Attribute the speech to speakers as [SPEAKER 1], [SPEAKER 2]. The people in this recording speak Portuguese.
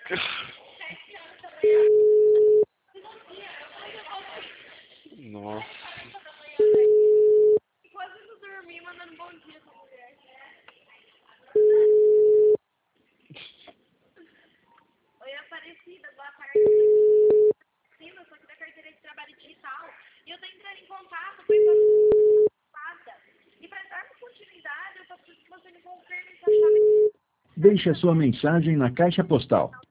[SPEAKER 1] Nossa.
[SPEAKER 2] Quase não dormi, mandando bom dia pra mulher. Oi, Aparecida, boa tarde. Eu sou aqui da carteira de trabalho digital e eu tô entrando em contato com a pasta. E para darmos continuidade, eu só preciso que você me confirme se a chave...
[SPEAKER 3] Deixe a sua mensagem na caixa postal